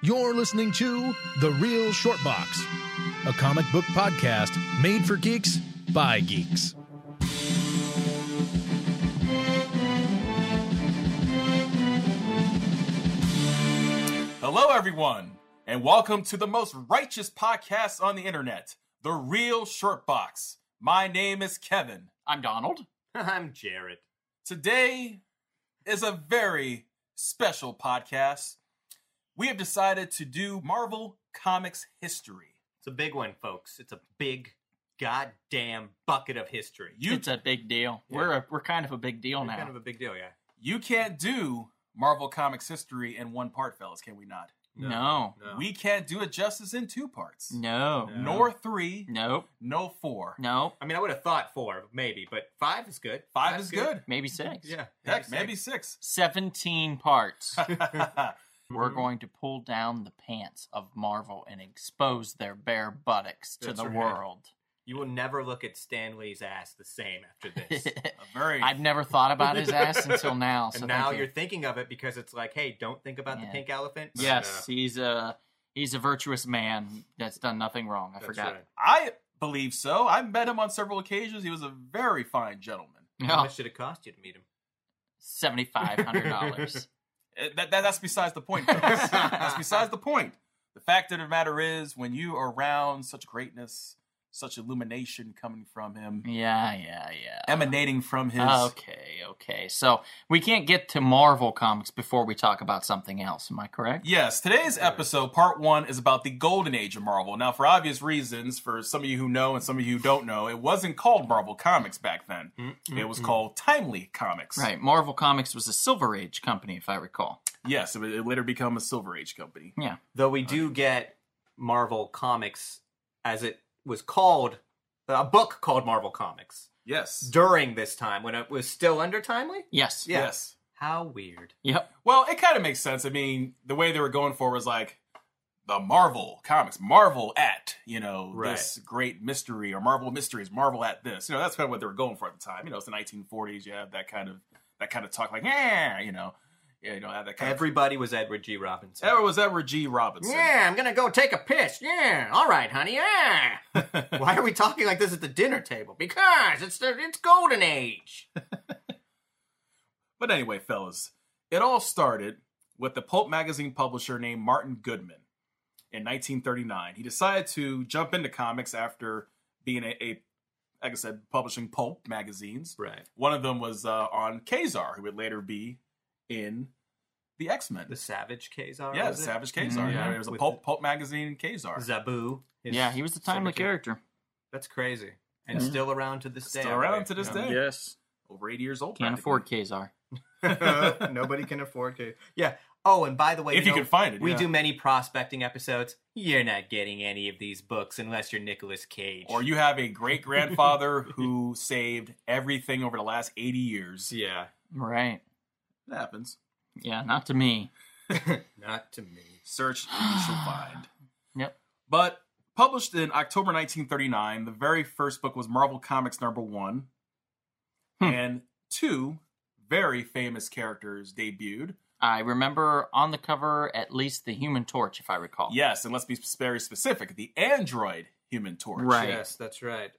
You're listening to The Real Short Box, a comic book podcast made for geeks by geeks. Hello, everyone, and welcome to the most righteous podcast on the internet, The Real Short Box. My name is Kevin. I'm Donald. I'm Jared. Today is a very special podcast. We have decided to do Marvel Comics history. It's a big one, folks. It's a big goddamn bucket of history. It's a big deal. Yeah. We're kind of a big deal now. Kind of a big deal, yeah. You can't do Marvel Comics history in one part, fellas, can we not? No. We can't do it justice in two parts. No. Nor three. Nope. No four. Nope. I mean, I would have thought 4, maybe, but 5 is good. Five is good. Maybe 6. Yeah. Heck, maybe 6. 17 parts. We're going to pull down the pants of Marvel and expose their bare buttocks to That's the right. world. You will never look at Stan Lee's ass the same after this. I've never thought about his ass until now. So And now thank you. you're thinking of it because it's like, hey, don't think about the pink elephant. But, Yes, he's a virtuous man that's done nothing wrong. I that's forgot. right. I believe so. I've met him on several occasions. He was a very fine gentleman. How Oh, much did it cost you to meet him? $7,500. That's besides the point, fellas. That's besides the point. The fact of the matter is, when you are around such greatness, such illumination coming from him, Yeah. emanating from his... Okay. So we can't get to Marvel Comics before we talk about something else. Am I correct? Yes, today's episode, part 1, is about the golden age of Marvel. Now, for obvious reasons, for some of you who know and some of you who don't know, it wasn't called Marvel Comics back then. It was called Timely Comics. Right. Marvel Comics was a Silver Age company, if I recall. Yes, it later became a Silver Age company. Yeah. Though we do get Marvel Comics, as it was called, a book called Marvel Comics, Yes. during this time when it was still under Timely? Yes. Yeah. Yes. How weird. Yep. Well, it kind of makes sense. I mean, the way they were going for was like the Marvel Comics, Marvel at, Right. this great mystery, or Marvel Mysteries, Marvel at this. That's kind of what they were going for at the time. It's the 1940s. You have that kind of talk, like, have that kind Everybody was Edward G. Robinson. of. It was Edward G. Robinson. Yeah, I'm gonna go take a piss. Yeah, all right, honey. Yeah. Why are we talking like this at the dinner table? Because it's golden age. But anyway, fellas, it all started with the pulp magazine publisher named Martin Goodman in 1939. He decided to jump into comics after being like I said, publishing pulp magazines. Right. One of them was on Kazar, who would later be in the X-Men. The Savage Kazar. Yeah, was it? Savage Kazar. Mhm. Yeah, it was a With pulp magazine, Kazar. Zabu. his Yeah, he was a timely secretary. character. That's crazy, and Yeah. still around to this day. Still I around believe. to this Yeah. day. Yes. Over 80 years old. Can't afford Kazar. Nobody can afford Kazar. Yeah. Oh, and by the way, If you can find it. we yeah. do many prospecting episodes. You're not getting any of these books unless you're Nicolas Cage. Or you have a great-grandfather who saved everything over the last 80 years. yeah. Right. It happens. Yeah, not to me. Not to me. Search and you shall find. Yep. But published in October 1939, the very first book was Marvel Comics #1. And 2 very famous characters debuted. I remember on the cover at least the Human Torch, if I recall. Yes, and let's be very specific. The android Human Torch. Right. Yes, that's right.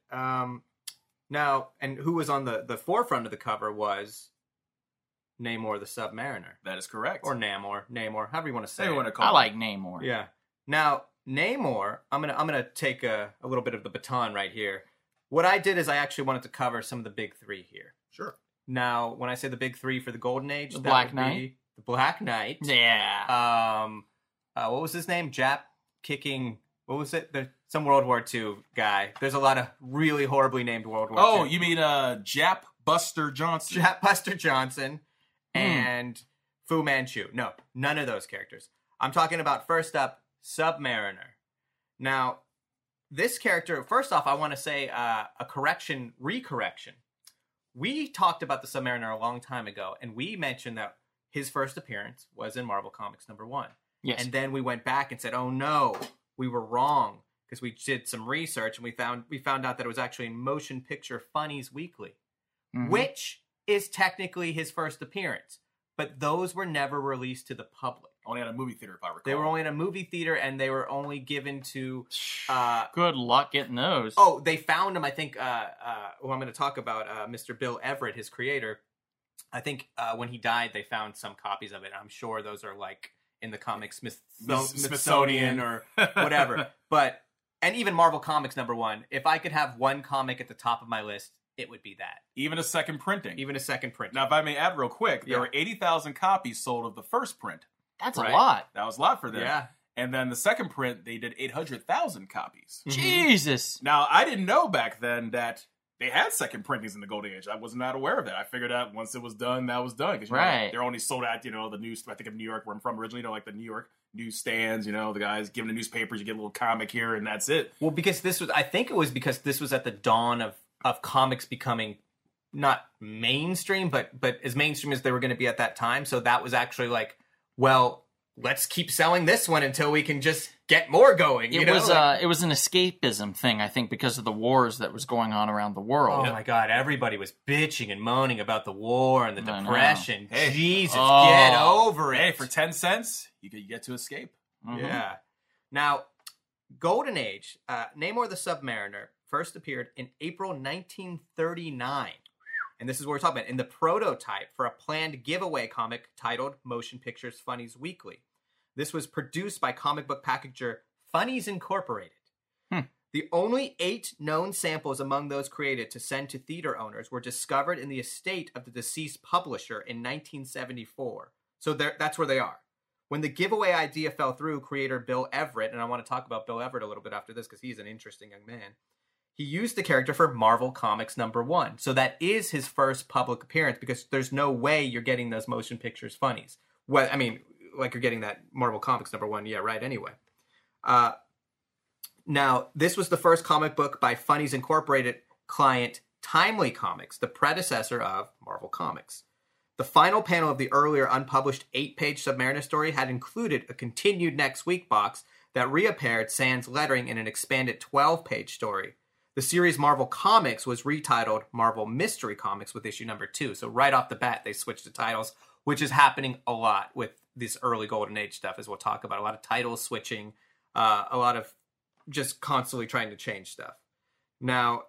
Now, and who was on the forefront of the cover was Namor the Submariner. That is correct. Or Namor, however you want to say Say it. what to call I it. like Namor. Yeah. Now, Namor, I'm gonna take a little bit of the baton right here. What I did is I actually wanted to cover some of the big 3 here. Sure. Now, when I say the big 3 for the Golden Age, The that Black would Knight? be the Black Knight. Yeah. What was his name? Jap kicking. What was it? Some World War II guy. There's a lot of really horribly named World War Oh, II. you mean Jap Buster Johnson? Jap Buster Johnson and Fu Manchu. No, none of those characters. I'm talking about, first up, Submariner. Now, this character, first off, I want to say a recorrection. We talked about the Submariner a long time ago, and we mentioned that his first appearance was in Marvel Comics #1. Yes. And then we went back and said, oh no, we were wrong, because we did some research and we found out that it was actually in Motion Picture Funnies Weekly, Mhm. which is technically his first appearance. but those were never released to the public. Only at a movie theater, if I recall. They were only in a movie theater, and they were only given to. Good luck getting those. Oh, they found them. I think. Well, I'm going to talk about Mr. Bill Everett, his creator. I think when he died, they found some copies of it. I'm sure those are like in the comic Smithsonian or whatever. And even Marvel Comics #1. If I could have one comic at the top of my list, it would be that. Even a second printing. Now, if I may add real quick, there were 80,000 copies sold of the first print. That's a lot. That was a lot for them. Yeah. And then the second print, they did 800,000 copies. Jesus. Now, I didn't know back then that they had second printings in the Golden Age. I was not aware of that. I figured out once it was done, that was done. Because they're only sold at, the news, I think of New York, where I'm from originally, like the New York newsstands, the guys giving the newspapers, you get a little comic here, and that's it. Well, because I think it was because this was at the dawn of comics becoming not mainstream, but as mainstream as they were going to be at that time. So that was actually like, well, let's keep selling this one until we can just get more going. It was an escapism thing, I think, because of the wars that was going on around the world. Oh my God, everybody was bitching and moaning about the war and the depression. Hey. Jesus, get over it. Hey, for 10 cents, you get to escape. Mm-hmm. Yeah. Now, Golden Age, Namor the Submariner first appeared in April 1939. And this is what we're talking about, in the prototype for a planned giveaway comic titled Motion Pictures Funnies Weekly. This was produced by comic book packager Funnies Incorporated. The only 8 known samples among those created to send to theater owners were discovered in the estate of the deceased publisher in 1974. So that's where they are. When the giveaway idea fell through, creator Bill Everett, and I want to talk about Bill Everett a little bit after this because he's an interesting young man, he used the character for Marvel Comics #1. So that is his first public appearance because there's no way you're getting those Motion Pictures Funnies. Well, I mean, like you're getting that Marvel Comics #1. Yeah, right, anyway. Now, this was the first comic book by Funnies Incorporated client Timely Comics, the predecessor of Marvel Comics. The final panel of the earlier unpublished 8-page Submariner story had included a continued next week box that reappeared sans lettering in an expanded 12-page story. The series Marvel Comics was retitled Marvel Mystery Comics with issue #2. So right off the bat, they switched the titles, which is happening a lot with this early Golden Age stuff, as we'll talk about. A lot of title switching, a lot of just constantly trying to change stuff. Now,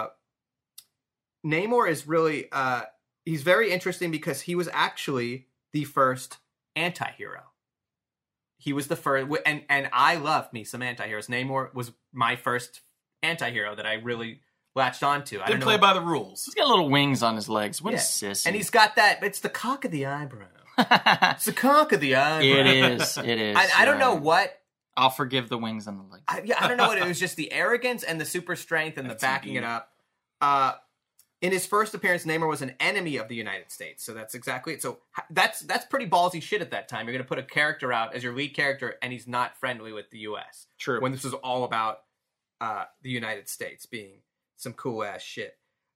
Namor is really, he's very interesting because he was actually the first anti-hero. He was the first, and I love me some anti-heroes. Namor was my first anti-hero that I really latched onto. Didn't play by the rules. He's got little wings on his legs. What a sissy. And he's got that, it's the cock of the eyebrow. It's the cock of the eyebrow. It is. I don't know what. I'll forgive the wings on the legs. I don't know what it was. Just the arrogance and the super strength and the backing it up. In his first appearance, Namor was an enemy of the United States. So that's exactly it. So that's pretty ballsy shit at that time. You're going to put a character out as your lead character and he's not friendly with the U.S. True. When this was all about the United States being some cool ass shit.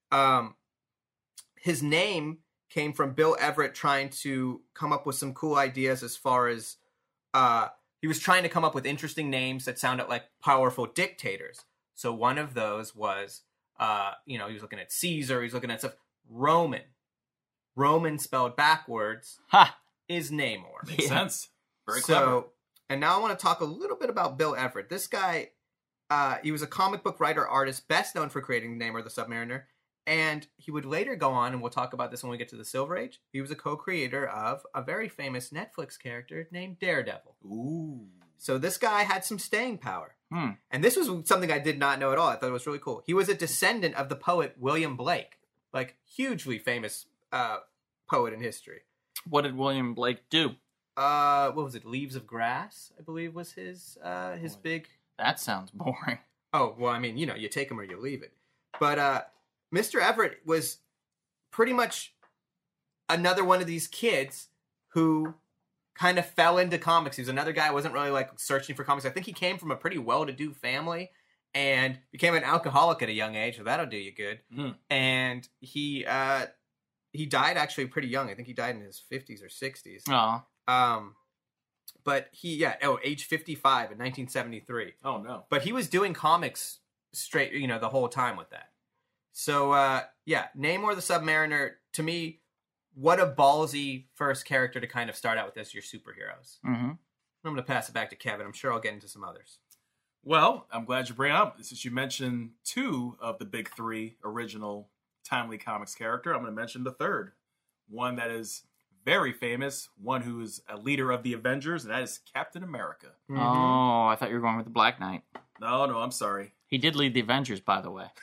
His name came from Bill Everett trying to come up with some cool ideas as far as he was trying to come up with interesting names that sounded like powerful dictators. So one of those was, he was looking at Caesar, he's looking at stuff. Roman spelled backwards is Namor. Makes sense. Very clever. And now I want to talk a little bit about Bill Everett. This guy, he was a comic book writer, artist, best known for creating Namor the Submariner. And he would later go on, and we'll talk about this when we get to the Silver Age. He was a co-creator of a very famous Netflix character named Daredevil. Ooh. So this guy had some staying power. And this was something I did not know at all. I thought it was really cool. He was a descendant of the poet William Blake, like hugely famous poet in history. What did William Blake do? What was it? Leaves of Grass, I believe, was his big. That sounds boring. Oh well, I mean, you take him or you leave it. But Mr. Everett was pretty much another one of these kids who kind of fell into comics. He was another guy who wasn't really like searching for comics. I think he came from a pretty well-to-do family and became an alcoholic at a young age. So that'll do you good. And he died actually pretty young. I think he died in his 50s or 60s. Oh. But age 55 in 1973. Oh no. But he was doing comics straight, the whole time with that. So Namor the Submariner, to me, what a ballsy first character to kind of start out with as your superheroes. Mm-hmm. I'm going to pass it back to Kevin. I'm sure I'll get into some others. Well, I'm glad you bring it up. Since you mentioned two of the big three original Timely Comics character, I'm going to mention the third. One that is very famous, one who is a leader of the Avengers, and that is Captain America. Mm-hmm. Oh, I thought you were going with the Black Knight. No, I'm sorry. He did lead the Avengers, by the way.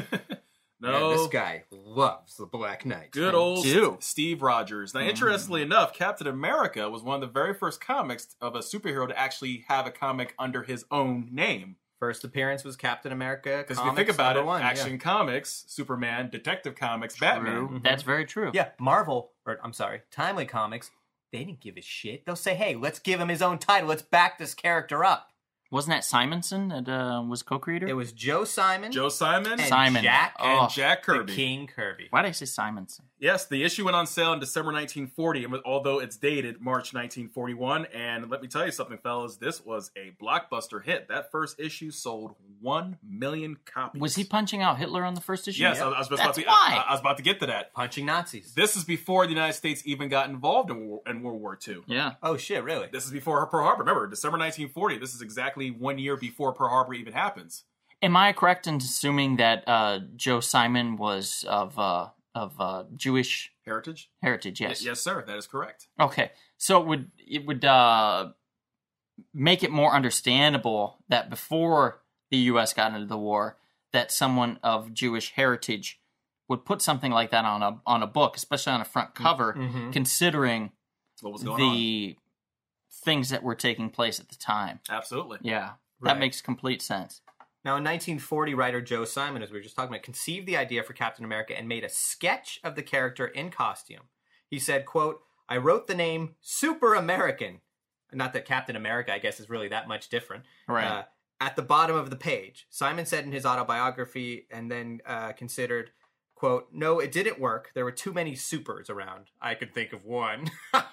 No, Yeah, this guy loves the Black Knight. good I old do. Steve Rogers. Now, interestingly enough, Captain America was one of the very first comics of a superhero to actually have a comic under his own name. First appearance was Captain America. Because if you think about number it, one, Action Comics, Superman, Detective Comics, Batman. True. That's very true. Yeah, Marvel, or I'm sorry, Timely Comics, they didn't give a shit. They'll say, hey, let's give him his own title. Let's back this character up. Wasn't that Simonson that was co-creator? It was Joe Simon. Joe Simon and Simon. Jack Oh. and Jack the Kirby. King Kirby. Why did I say Simonson? Yes, the issue went on sale in December 1940, although it's dated March 1941. And let me tell you something, fellas, this was a blockbuster hit. That first issue sold 1 million copies. Was he punching out Hitler on the first issue? Yes, Yeah. I was about That's to. why. I was about to get to that. Punching Nazis. This is before the United States even got involved in World War II. Yeah. Oh, shit, really? This is before Pearl Harbor. Remember, December 1940. This is exactly 1 year before Pearl Harbor even happens. Am I correct in assuming that Joe Simon was of Jewish Heritage? heritage? Yes. Yes, sir. That is correct. Okay, so it would make it more understandable that before the U.S. got into the war, that someone of Jewish heritage would put something like that on a book, especially on a front cover, Mhm. considering What was going on? the things that were taking place at the time. Absolutely. Yeah, Right. that makes complete sense. Now, in 1940, writer Joe Simon, as we were just talking about, conceived the idea for Captain America and made a sketch of the character in costume. He said, quote, I wrote the name Super American. Not that Captain America, I guess, is really that much different. Right. At the bottom of the page. Simon said in his autobiography and then considered, quote, no, it didn't work. There were too many supers around. I could think of one.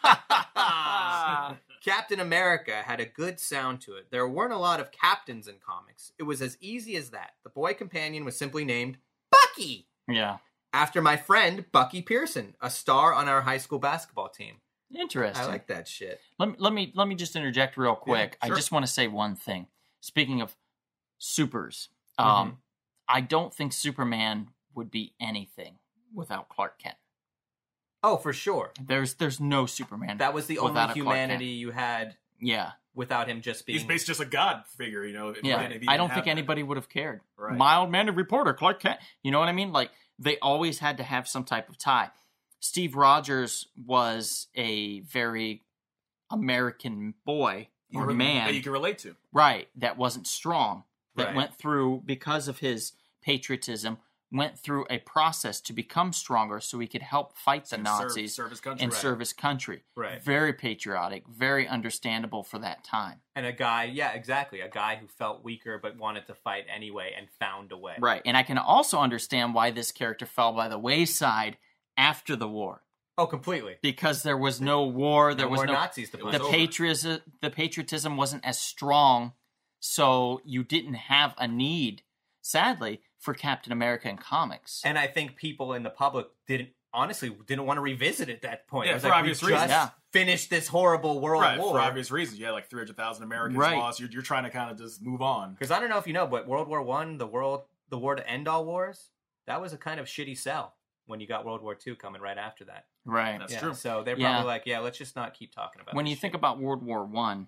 Captain America had a good sound to it. There weren't a lot of captains in comics. It was as easy as that. The boy companion was simply named Bucky, Yeah. after my friend Bucky Pearson, a star on our high school basketball team. Interesting. I like that shit. Let me just interject real quick. sure. I just want to say one thing. Speaking of supers, Mhm. I don't think Superman would be anything without Clark Kent. Oh, for sure. There's no Superman. That was the without only a Clark humanity Kent. you had Yeah, without him just being... He's basically just a god figure, you know. if you yeah. didn't I even don't have think that. anybody would have cared. Right. Mild-mannered reporter Clark Kent. You know what I mean? Like they always had to have some type of tie. Steve Rogers was a very American boy or man. that you can relate to. Right, that wasn't strong, that Right. went through, because of his patriotism, went through a process to become stronger so he could help fight the To Nazis serve his country. and Right. serve his country. Right. Very patriotic, very understandable for that time. And a guy, yeah, exactly. A guy who felt weaker but wanted to fight anyway and found a way. Right, and I can also understand why this character fell by the wayside after the war. Oh, completely. Because there was no war, there No was more no Nazis to It punch. was the over. patriotism wasn't as strong, so you didn't have a need, sadly, for Captain America in comics. And I think people in the public didn't want to revisit at that point. Yeah, It was for like, obvious we reasons. just Yeah. finished this horrible world Right, war. for obvious reasons. You had like 300,000 Americans Right. lost. You're trying to kind of just move on. Because I don't know if you know, but World War One, the war to end all wars, that was a kind of shitty sell when you got World War II coming right after that. Right. That's Yeah, true. So they're Yeah. probably like, yeah, let's just not keep talking about When this you think shit. about World War One,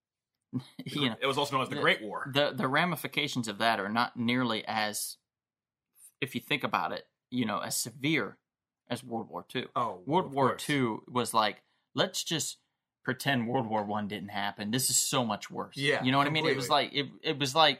you know, It was also known as the Great War. the ramifications of that are not nearly as, if you think about it, you know, as severe as World War Two. Oh, World of War course. Two was like, let's just pretend World War One didn't happen. This is so much worse. Yeah, You know what I mean? It was like it was like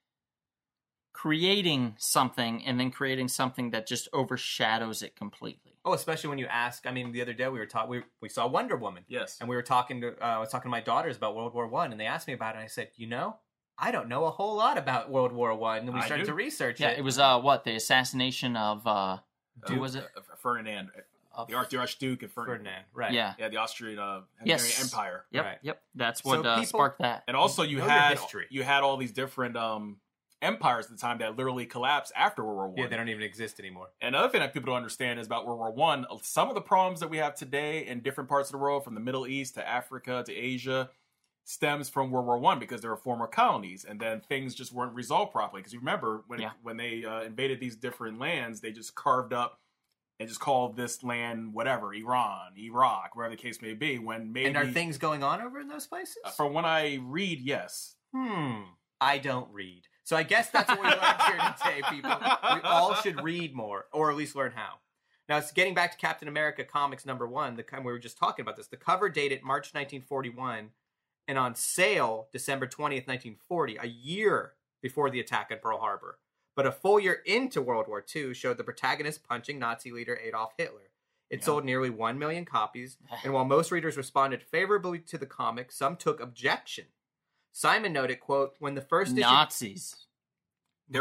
creating something and then creating something that just overshadows it completely. Oh, especially when you ask. I mean, the other day we were talking. We saw Wonder Woman. Yes. And we were talking to I was talking to my daughters about World War One, and they asked me about it. And I said, you know, I don't know a whole lot about World War One. And then we I started do. to research Yeah, it. it was what, the assassination of who was it? Ferdinand. Of- The Archduke of Ferdinand. Ferdinand, right? Yeah. Yeah, the Austrian Yes. Empire. Yep. Right. Yep. That's So what people- sparked that. And also you Know your had history. all these different empires at the time that literally collapsed after World War One. Yeah, they don't even exist anymore. And another thing that people don't understand is about World War One. Some of the problems that we have today in different parts of the world, from the Middle East to Africa to Asia, stems from World War One because they were former colonies, and then things just weren't resolved properly. Because you remember when they invaded these different lands, they just carved up and just called this land whatever, Iran, Iraq, wherever the case may be. When maybe, And are things going on over in those places? from when I read, yes. I don't read. So I guess that's what we learned here today, people. We all should read more, or at least learn how. Now, it's getting back to Captain America Comics #1, the kind we were just talking about this. The cover dated March 1941 and on sale December 20th, 1940, a year before the attack on Pearl Harbor. But a full year into World War II showed the protagonist punching Nazi leader Adolf Hitler. It sold nearly 1 million copies, and while most readers responded favorably to the comic, some took objection. Simon noted, quote, when the first issue... Nazis. There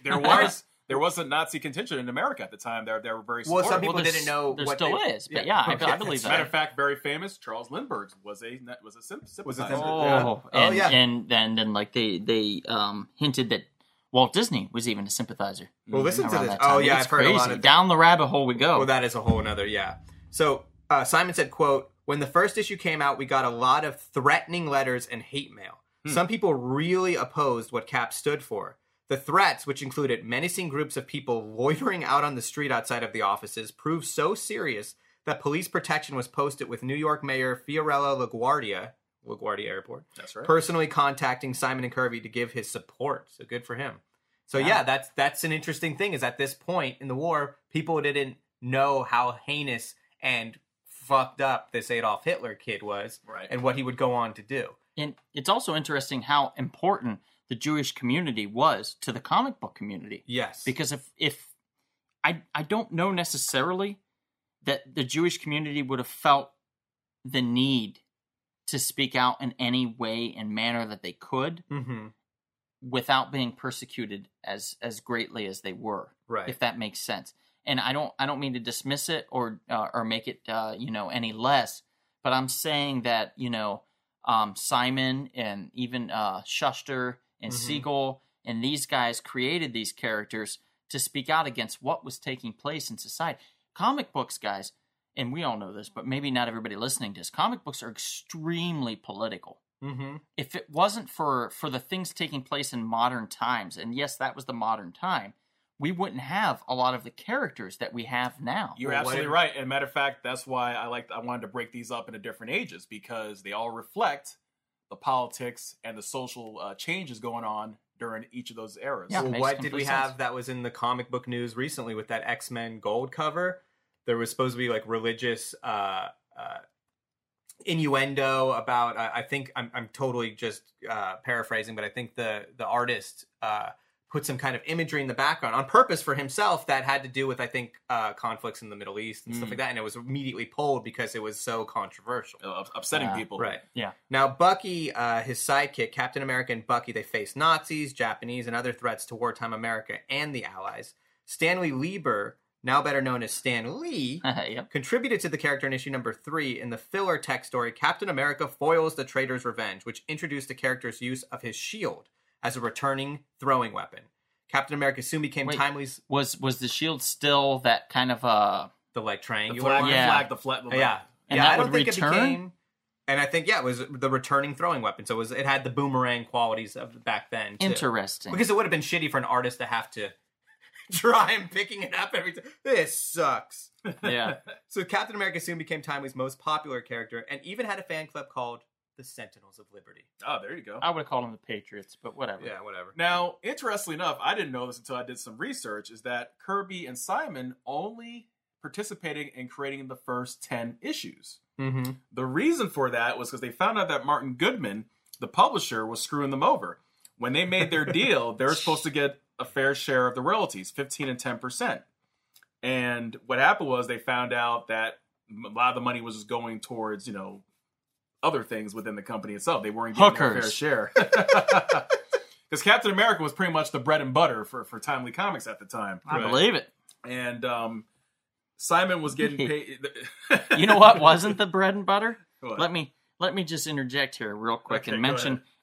was a Nazi contingent in America at the time. They were very supportive. Well, some people didn't know there what still is, but I believe As a that. matter of fact, very famous, Charles Lindbergh was a sympathizer. And then like they hinted that Walt Disney was even a sympathizer. Well, listen to around this. that time. Oh, yeah, It's I've heard a lot crazy. of Down the rabbit hole we go. Well, that is a whole nother, So Simon said, quote, when the first issue came out, we got a lot of threatening letters and hate mail. Some people really opposed what Cap stood for. The threats, which included menacing groups of people loitering out on the street outside of the offices, proved so serious that police protection was posted, with New York Mayor Fiorello LaGuardia Airport, That's right, personally contacting Simon and Kirby to give his support. So good for him. So that's an interesting thing, is at this point in the war, people didn't know how heinous and fucked up this Adolf Hitler kid was, right, and what he would go on to do. And it's also interesting how important the Jewish community was to the comic book community. Yes. Because if I don't know necessarily that the Jewish community would have felt the need to speak out in any way and manner that they could without being persecuted as greatly as they were. Right. If that makes sense. And I don't mean to dismiss it or make it any less, but I'm saying that Simon and even Shuster and Siegel and these guys created these characters to speak out against what was taking place in society. Comic books, guys, and we all know this, but maybe not everybody listening to this, comic books are extremely political. If it wasn't for the things taking place in modern times, and yes, that was the modern time, we wouldn't have a lot of the characters that we have now. You're absolutely right. And matter of fact, that's why I wanted to break these up into different ages, because they all reflect the politics and the social changes going on during each of those eras. Yeah, well, makes what did we complete have sense. that was in the comic book news recently with that X-Men Gold cover? There was supposed to be like religious innuendo about. I think I'm totally just paraphrasing, but I think the artist put some kind of imagery in the background on purpose for himself that had to do with, I think, conflicts in the Middle East and stuff like that, and it was immediately pulled because it was so controversial. Upsetting people. Right. Yeah. Now, Bucky, his sidekick, Captain America and Bucky, they face Nazis, Japanese, and other threats to wartime America and the Allies. Stanley Lieber, now better known as Stan Lee, Yep. contributed to the character in issue number 3 in the filler tech story Captain America Foils the Traitor's Revenge, which introduced the character's use of his shield as a returning throwing weapon. Captain America soon became Timely's... Was the shield still that kind of the like The triangular flag, one? the flag. Yeah. And yeah, that I don't would think return? it became... And I think, it was the returning throwing weapon. So it had the boomerang qualities of back then, too. interesting? Because it would have been shitty for an artist to have to try and picking it up every time. This sucks. Yeah. So Captain America soon became Timely's most popular character and even had a fan club called the Sentinels of Liberty. Oh, there you go. I would have called them the Patriots, but whatever. Yeah, whatever. Now, interestingly enough, I didn't know this until I did some research, is that Kirby and Simon only participating in creating the first 10 issues. Mm-hmm. The reason for that was because they found out that Martin Goodman, the publisher, was screwing them over. When they made their deal, they were supposed to get a fair share of the royalties, 15 and 10%. And what happened was they found out that a lot of the money was just going towards, other things within the company itself. They weren't getting their fair share. Because Captain America was pretty much the bread and butter for Timely Comics at the time. I believe it. And Simon was getting paid. You know what wasn't the bread and butter? What? Let me just interject here real quick Okay, and go mention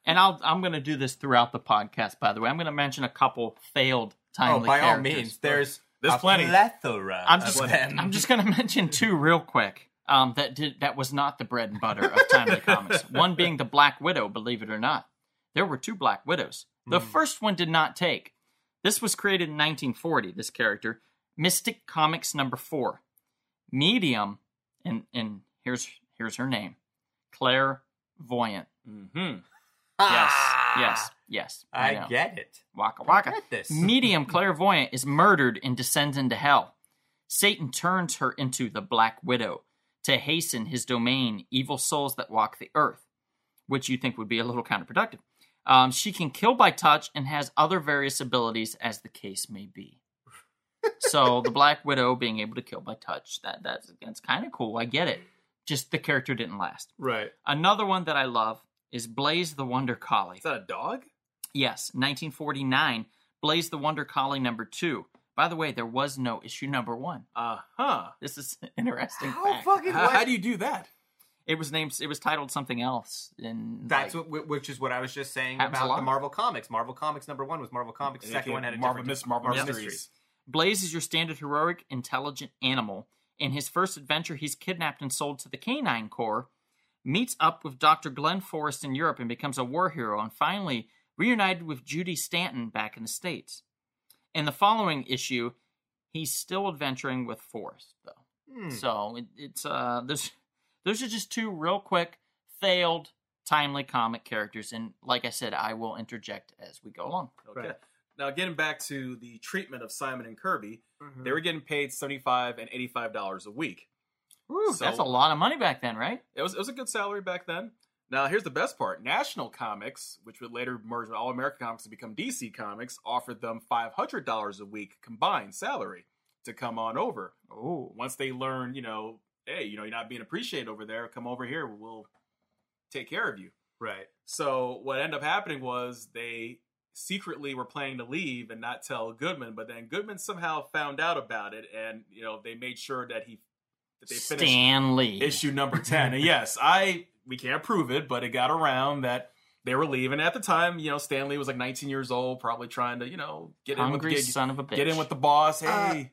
And I'm going to do this throughout the podcast, by the way. I'm going to mention a couple failed timely by characters. all means, there's plenty. plethora. I'm of just them. I'm just going to mention two real quick. That was not the bread and butter of timely comics. One being the Black Widow, believe it or not. There were two Black Widows. The first one did not take. This was created in 1940, this character. Mystic Comics number 4. Medium, and here's her name. Clairvoyant. Mm-hmm. Yes. I know. get it. Waka waka. I get this. Medium Clairvoyant is murdered and descends into hell. Satan turns her into the Black Widow to hasten his domain, evil souls that walk the earth, which you think would be a little counterproductive. She can kill by touch and has other various abilities as the case may be. So the Black Widow being able to kill by touch, that's kind of cool. I get it. Just the character didn't last. Right. Another one that I love is Blaze the Wonder Collie. Is that a dog? Yes, 1949, Blaze the Wonder Collie number 2. By the way, there was no issue number 1. Uh-huh. This is an interesting How fact. fucking How do you do that? It was titled something else. Which is what I was just saying Happens a about lot. the Marvel Comics. Marvel Comics number 1 was Marvel Comics. The second one had a Marvel different Marvel Yep. Mysteries. Blaze is your standard heroic, intelligent animal. In his first adventure, he's kidnapped and sold to the Canine Corps, meets up with Dr. Glenn Forrest in Europe and becomes a war hero, and finally reunited with Judy Stanton back in the States. In the following issue, he's still adventuring with Forrest, though. So it's those are just two real quick, failed, timely comic characters, and like I said, I will interject as we go along. Okay. Right. Now, getting back to the treatment of Simon and Kirby, they were getting paid $75 and $85 a week. Ooh, So- that's a lot of money back then, right? It was a good salary back then. Now, here's the best part. National Comics, which would later merge with All American Comics to become DC Comics, offered them $500 a week combined salary to come on over. Oh, Once they learn, hey, you're not being appreciated over there, come over here, we'll take care of you. Right. So what ended up happening was they secretly were planning to leave and not tell Goodman, but then Goodman somehow found out about it, and they made sure that they finished Stan Lee. issue number 10. And yes, we can't prove it, but it got around that they were leaving. At the time, Stan Lee was like 19 years old, probably trying to, get in with Hungry the son of a bitch. get in with the boss. Hey,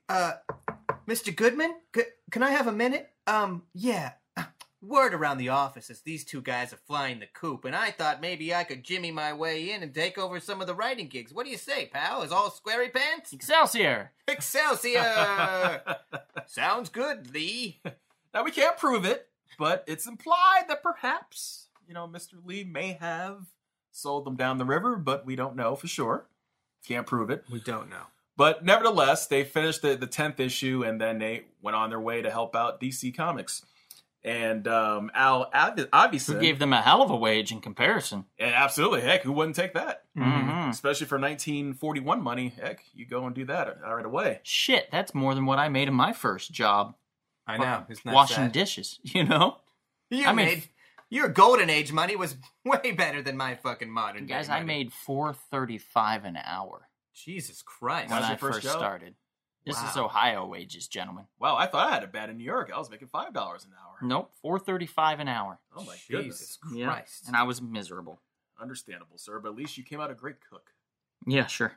Mr. Goodman, can I have a minute? Yeah. Word around the office is these two guys are flying the coop, and I thought maybe I could jimmy my way in and take over some of the writing gigs. What do you say, pal? Is all squarey pants? Excelsior. Excelsior! Sounds good, Lee. now we can't prove it, but it's implied that perhaps, Mr. Lee may have sold them down the river, but we don't know for sure. Can't prove it. We don't know. But nevertheless, they finished the 10th issue, and then they went on their way to help out DC Comics. And Al Avison, Who gave them a hell of a wage in comparison. and absolutely, heck, who wouldn't take that? Mhm. Especially for 1941 money, heck, you go and do that right away. Shit, that's more than what I made in my first job. I know. Isn't that Washing sad? dishes, I I mean, made your golden age money was way better than my fucking modern Guys, day I money. made $4.35 an hour Jesus Christ. when How's I your first first job? started. This is Wow. Ohio wages, gentlemen. Wow, I thought I had it bad in New York. I was making $5 an hour. Nope, $4.35 an hour. Oh my goodness. Jesus Yeah, Christ. and I was miserable. Understandable, sir, but at least you came out a great cook. Yeah, sure.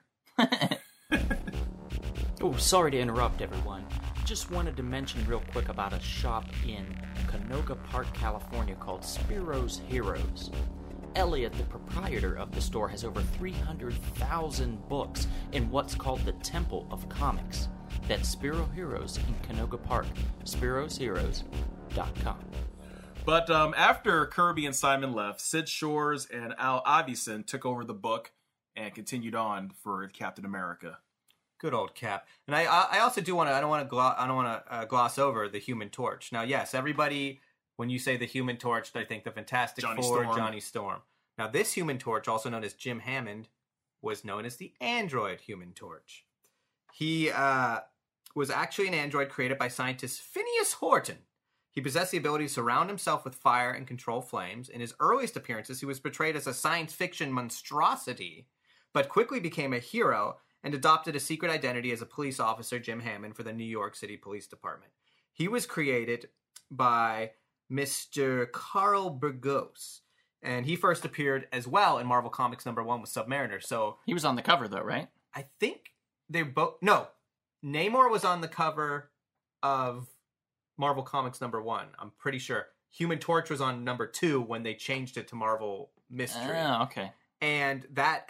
Oh, sorry to interrupt, everyone. Just wanted to mention real quick about a shop in Canoga Park, California called Spiro's Heroes. Elliot, the proprietor of the store, has over 300,000 books in what's called the Temple of Comics. That's Spiro Heroes in Canoga Park. Spiro'sHeroes.com. But after Kirby and Simon left, Sid Shores and Al Avison took over the book and continued on for Captain America. Good old Cap. And I also do want to. I don't want to gloss over the Human Torch. Now, yes, everybody, when you say the Human Torch, they think the Fantastic Johnny Four, Storm. Johnny Storm. Now, this Human Torch, also known as Jim Hammond, was known as the Android Human Torch. He was actually an android created by scientist Phineas Horton. He possessed the ability to surround himself with fire and control flames. In his earliest appearances, he was portrayed as a science fiction monstrosity, but quickly became a hero and adopted a secret identity as a police officer, Jim Hammond, for the New York City Police Department. He was created by Mr. Carl Burgos. And he first appeared as well in Marvel Comics #1 with Submariner. So He was on the cover, though, right? I think they both... No, Namor was on the cover of Marvel Comics #1. I'm pretty sure. Human Torch was on #2 when they changed it to Marvel Mystery. Oh, okay. And that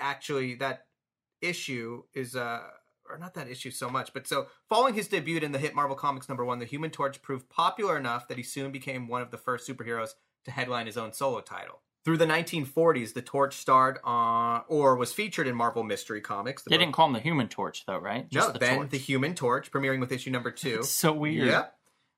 issue is... or not that issue so much, but so following his debut in the hit Marvel Comics #1, the Human Torch proved popular enough that he soon became one of the first superheroes to headline his own solo title. Through the 1940s, the Torch starred on, or was featured in Marvel Mystery Comics. They didn't call him the Human Torch, though, right? No, the then Torch. the Human Torch, premiering with issue #2. It's so weird. Yep.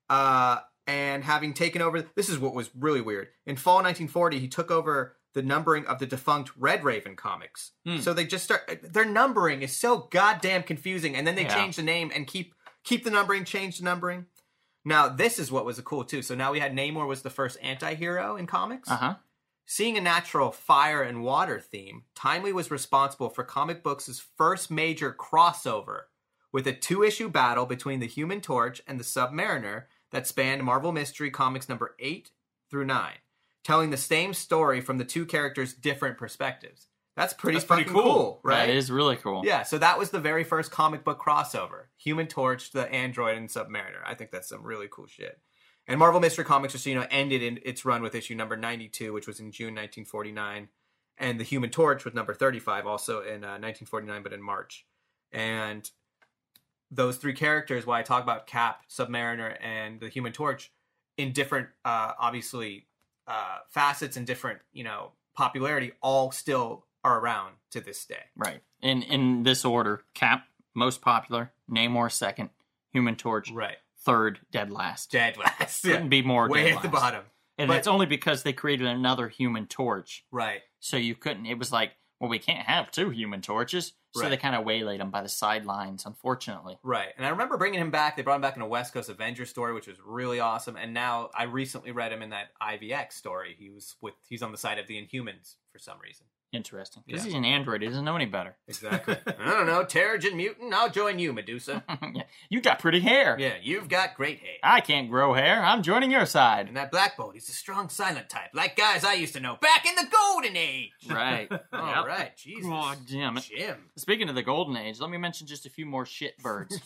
And having taken over, this is what was really weird. In fall 1940, he took over the numbering of the defunct Red Raven comics. So they just their numbering is so goddamn confusing, and then they change the name and keep the numbering, change the numbering. Now, this is what was cool, too. So now we had Namor was the first anti-hero in comics. Uh-huh. Seeing a natural fire and water theme, Timely was responsible for comic books' first major crossover with a 2-issue battle between the Human Torch and the Submariner that spanned Marvel Mystery Comics #8 through 9, telling the same story from the two characters' different perspectives. That's pretty cool, right? That is really cool. Yeah, so that was the very first comic book crossover. Human Torch, the Android, and Submariner. I think that's some really cool shit. And Marvel Mystery Comics, just so you know, ended in its run with issue #92, which was in June 1949. And the Human Torch was #35, also in 1949, but in March. And those three characters, why I talk about Cap, Submariner, and the Human Torch, in different, obviously, facets and different, popularity, all still are around to this day. Right. In this order, Cap, most popular, Namor second, Human Torch Right. third, dead last. Dead last. Couldn't be more way dead at the last. bottom. And But- it's only because they created another Human Torch. Right. So you couldn't, it was like, well, we can't have two Human Torches. So Right. they kind of waylaid him by the sidelines, unfortunately. Right. And I remember bringing him back. They brought him back in a West Coast Avenger story, which was really awesome. And now I recently read him in that IVX story. He's on the side of the Inhumans for some reason. Interesting. Because Yeah. he's an android. He doesn't know any better. Exactly. I don't know. Terrigen mutant. I'll join you, Medusa. Yeah. You got pretty hair. Yeah, you've got great hair. I can't grow hair. I'm joining your side. And that Black Bolt, he's a strong silent type, like guys I used to know back in the Golden Age. Right. All Yep. right. Jesus. God damn it. Jim. Speaking of the Golden Age, let me mention just a few more shit birds.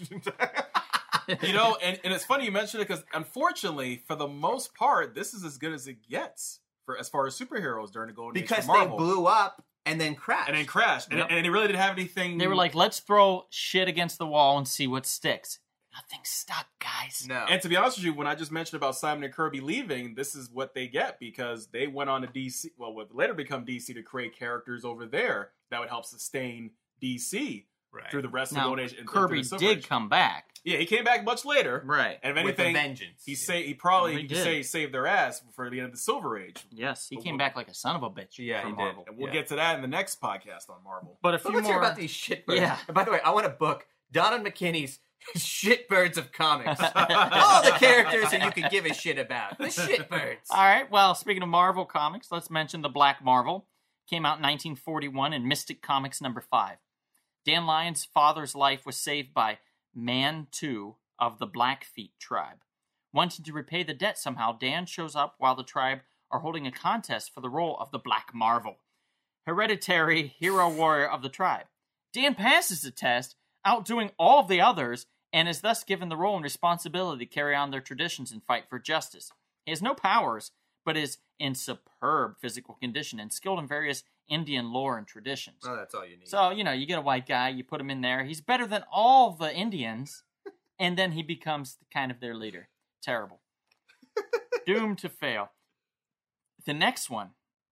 And it's funny you mention it because, unfortunately, for the most part, this is as good as it gets for as far as superheroes during the Golden Age Because for they Marvel. blew up and then crashed. And then crashed. Yep. And they really didn't have anything. They were like, let's throw shit against the wall and see what sticks. Nothing stuck, guys. No. And to be honest with you, when I just mentioned about Simon and Kirby leaving, this is what they get because they went on to DC, well, what would later become DC, to create characters over there that would help sustain DC Right. through the rest of the Now, Golden Age. and Kirby through the Silver did Age. come back. Yeah, he came back much later. Right. And if With a anything, vengeance. he probably He you could did. say saved their ass for the end of the Silver Age. Yes, he But came we'll- back like a son of a bitch. Yeah, from he did. Marvel. And we'll Yeah. get to that in the next podcast on Marvel. But a But few let's hear more. about these shitbirds. Yeah. And by the way, I want to book Donald McKinney's Shitbirds of Comics. All the characters that you could give a shit about. The shitbirds. All right. Well, speaking of Marvel comics, let's mention the Black Marvel. Came out in 1941 in Mystic Comics #5. Dan Lyon's father's life was saved by Man 2 of the Blackfeet tribe. Wanting to repay the debt somehow, Dan shows up while the tribe are holding a contest for the role of the Black Marvel, hereditary hero warrior of the tribe. Dan passes the test, outdoing all of the others, and is thus given the role and responsibility to carry on their traditions and fight for justice. He has no powers, but is in superb physical condition and skilled in various Indian lore and traditions. Oh, that's all you need. So, you get a white guy, you put him in there, he's better than all the Indians, and then he becomes kind of their leader. Terrible. Doomed to fail. The next one,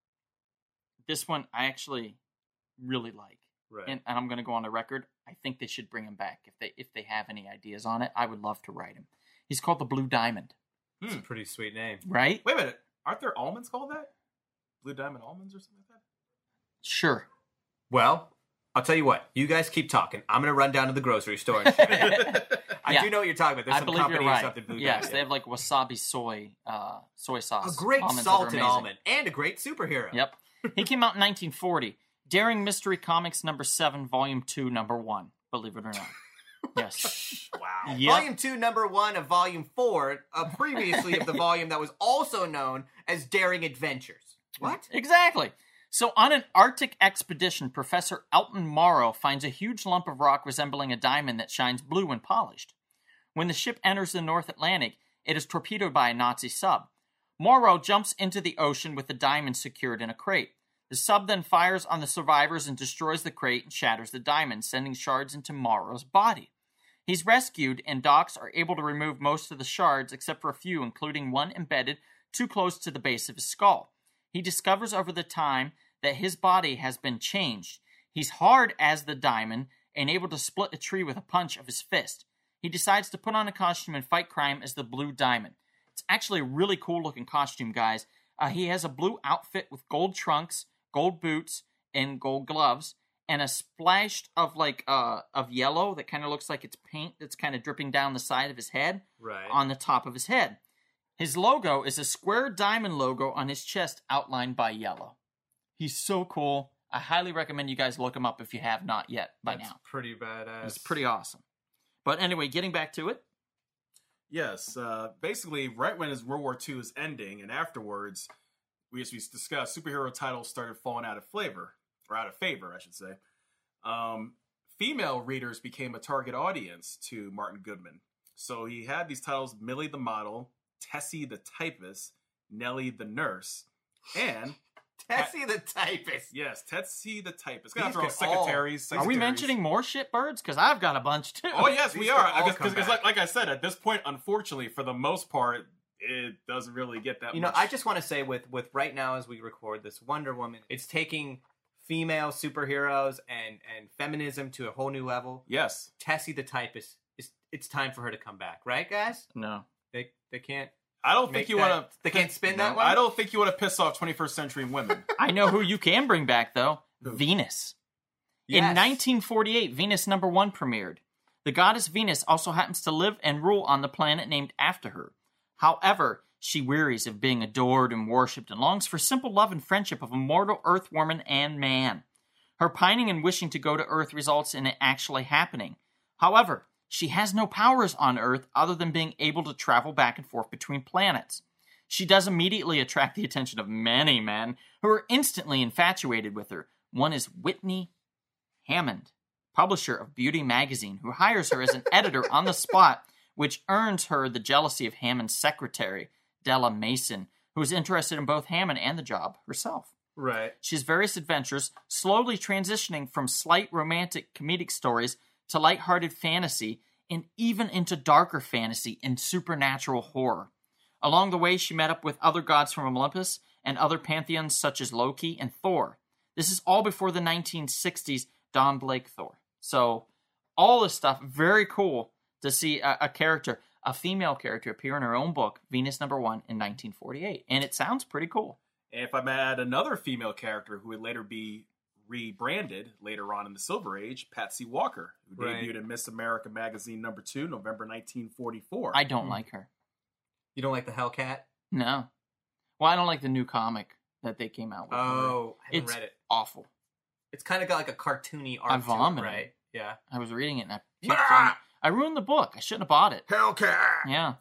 this one I actually really like. right. And I'm going to go on the record. I think they should bring him back. If they have any ideas on it, I would love to write him. He's called the Blue Diamond, It's a pretty sweet name. right? Wait a minute. Aren't there almonds called that? Blue Diamond almonds or something like that? Sure. Well, I'll tell you what. You guys keep talking. I'm going to run down to the grocery store. And I Yeah. do know what you're talking about. There's I some believe company you're or right. something. Blue Yes, Diamond. they have like wasabi soy sauce. A great almonds that are salted amazing. almond and a great superhero. Yep. He came out in 1940. Daring Mystery Comics #7, Volume 2, #1. Believe it or not. Yes. Wow. Yep. Volume 2, #1 of Volume 4, previously of the volume that was also known as Daring Adventures. What? Exactly. So on an Arctic expedition, Professor Elton Morrow finds a huge lump of rock resembling a diamond that shines blue when polished. When the ship enters the North Atlantic, it is torpedoed by a Nazi sub. Morrow jumps into the ocean with the diamond secured in a crate. The sub then fires on the survivors and destroys the crate and shatters the diamond, sending shards into Morrow's body. He's rescued, and docs are able to remove most of the shards except for a few, including one embedded too close to the base of his skull. He discovers over the time that his body has been changed. He's hard as the diamond and able to split a tree with a punch of his fist. He decides to put on a costume and fight crime as the Blue Diamond. It's actually a really cool-looking costume, guys. He has a blue outfit with gold trunks, gold boots, and gold gloves, and a splash of yellow that kind of looks like it's paint that's kind of dripping down the side of his head on the top of his head. His logo is a square diamond logo on his chest outlined by yellow. He's so cool. I highly recommend you guys look him up if you have not yet by now. Pretty badass. It's pretty awesome. But anyway, getting back to it. Yes, basically, right when World War II is ending, and afterwards, as we discussed, superhero titles started falling out of favor, I should say. Female readers became a target audience to Martin Goodman. So he had these titles: Millie the Model, Tessie the Typist, Nellie the Nurse, and... Tessie the Typist. Yes, Tessie the Typist. Gotta throw secretaries. Are we mentioning more shitbirds? Because I've got a bunch too. Oh yes, we are. Because like I said, at this point, unfortunately, for the most part, it doesn't really get that much. I just want to say with it's now as we record this, Wonder Woman, it's taking female superheroes and feminism to a whole new level. Yes. Tessie the Typist, it's time for her to come back. Right, guys? No. They can't. I don't think you want to... They can't spin that one? I don't think you want to piss off 21st century women. I know who you can bring back, though. Venus. Yes. In 1948, Venus #1 premiered. The goddess Venus also happens to live and rule on the planet named after her. However, she wearies of being adored and worshipped and longs for simple love and friendship of a mortal Earth woman and man. Her pining and wishing to go to Earth results in it actually happening. However, she has no powers on Earth other than being able to travel back and forth between planets. She does immediately attract the attention of many men who are instantly infatuated with her. One is Whitney Hammond, publisher of Beauty magazine, who hires her as an editor on the spot, which earns her the jealousy of Hammond's secretary, Della Mason, who is interested in both Hammond and the job herself. Right. She has various adventures, slowly transitioning from slight romantic comedic stories to lighthearted fantasy, and even into darker fantasy and supernatural horror. Along the way, she met up with other gods from Olympus and other pantheons such as Loki and Thor. This is all before the 1960s Don Blake Thor. So, all this stuff, very cool to see a female character appear in her own book, Venus #1, in 1948. And it sounds pretty cool. And if I may add another female character who would later be rebranded later on in the Silver Age, Patsy Walker, who debuted in Miss America Magazine #2, November 1944. I don't like her. You don't like the Hellcat? No. Well, I don't like the new comic that they came out with. Oh, I haven't read it. Awful. It's kind of got like a cartoony art I vomited. to it, right? Yeah. I was reading it and I ruined the book. I shouldn't have bought it. Hellcat! Yeah.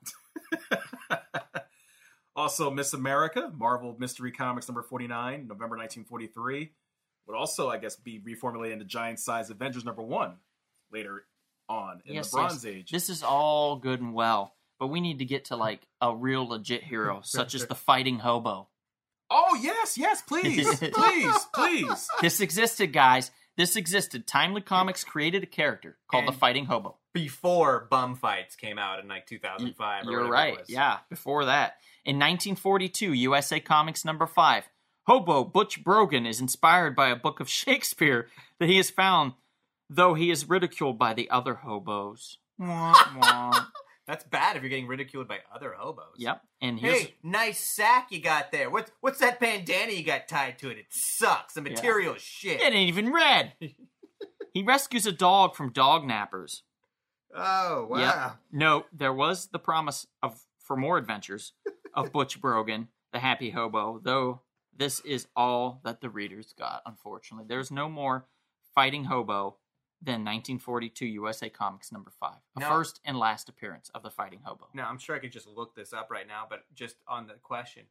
Also, Miss America, Marvel Mystery Comics #49, November 1943. Would also, I guess, be reformulated into Giant Size Avengers #1 later on in the Bronze Age. This is all good and well, but we need to get to like a real legit hero, such as the Fighting Hobo. Oh, yes, please, please. This existed, guys. This existed. Timely Comics created a character called the Fighting Hobo. Before Bum Fights came out in like 2005. You're right. Yeah, before that. In 1942, USA Comics #5. Hobo Butch Brogan is inspired by a book of Shakespeare that he has found, though he is ridiculed by the other hobos. That's bad if you're getting ridiculed by other hobos. Yep. And hey, nice sack you got there. What's that bandana you got tied to it? It sucks. The material is shit. It ain't even red. He rescues a dog from dog nappers. Oh, wow. Yep. No, there was the promise for more adventures of Butch Brogan, the happy hobo, though this is all that the readers got, unfortunately. There's no more Fighting Hobo than 1942 USA Comics #5. First and last appearance of the Fighting Hobo. Now, I'm sure I could just look this up right now, but just on the question,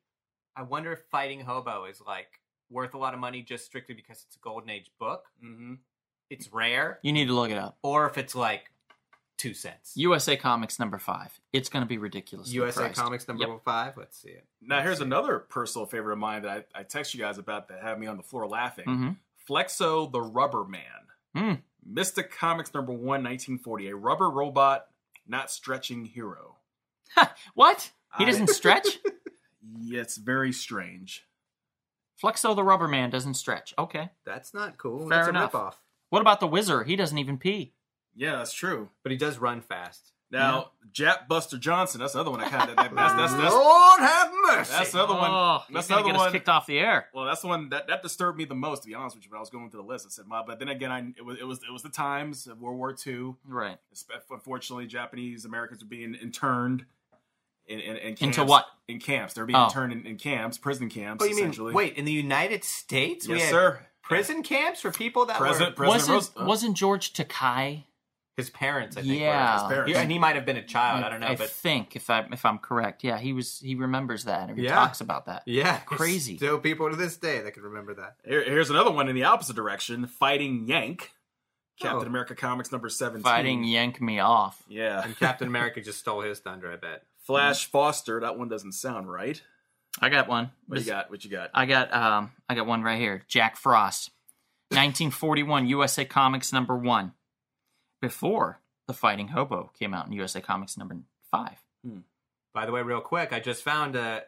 I wonder if Fighting Hobo is like worth a lot of money just strictly because it's a Golden Age book. Mm-hmm. It's rare, You need to look it up. or if it's like 2 cents. USA Comics number 5. It's going to be ridiculous. USA Comics number 5. Let's see it. Now, here's another personal favorite of mine that I text you guys about that had me on the floor laughing. Mm-hmm. Flexo the Rubber Man. Mystic Comics number 1, 1940. A rubber robot, not stretching hero. What? He doesn't stretch? Yeah, it's very strange. Flexo the Rubber Man doesn't stretch. Okay. That's not cool. Fair That's enough. a ripoff. What about the Wizard? He doesn't even pee. Yeah, that's true. But he does run fast. Now, Jap Buster Johnson, that's another one I kind of... That's Lord have mercy. That's another one. Oh, That's he's gonna another get us one. kicked off the air. Well, that's the one that disturbed me the most, to be honest with you. When I was going through the list, I said, but then again, it was the times of World War II. Right. Unfortunately, Japanese Americans were being interned in camps. Into what? In camps. They're being Oh. interned in camps, prison camps. Oh, you mean, essentially. wait, in the United States? we Yes, had sir. prison camps for people that President were... Wasn't George Takei? His parents, I think. Yeah. Were. His parents. And he might have been a child. I don't know. I but think if I'm correct, yeah, he remembers that and he Yeah. talks about that. yeah, Crazy. Still people to this day that can remember that. Here's another one in the opposite direction. Fighting Yank. Captain Oh. America Comics number 17. Fighting yank me off. Yeah. And Captain America just stole his thunder, I bet. Flash Foster. That one doesn't sound right. I got one. What you got? What you got? I got one right here. Jack Frost, 1941 USA Comics number 1. Before the Fighting Hobo came out in USA Comics number 5. By the way, real quick, I just found a